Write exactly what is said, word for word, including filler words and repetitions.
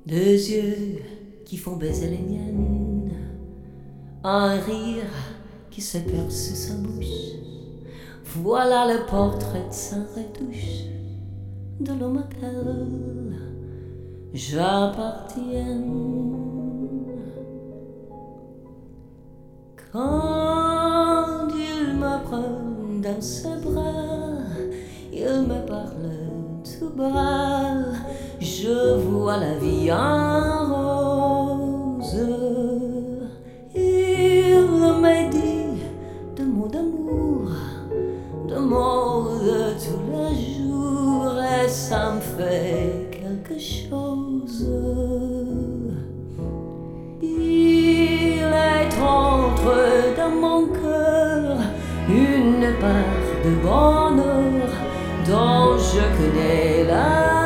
Deux yeux qui font baiser les miennes, un rire qui se perd sous sa bouche. Voilà le portrait de sa retouche de l'homme auquel j'appartiens. Quand il me prend dans ses bras, il me parle tout bas, je vois la vie en rose. Il me dit de mots d'amour, de mots de tous les jours, et ça me fait quelque chose. Il est entre dans mon cœur une part de bonheur dont je connais la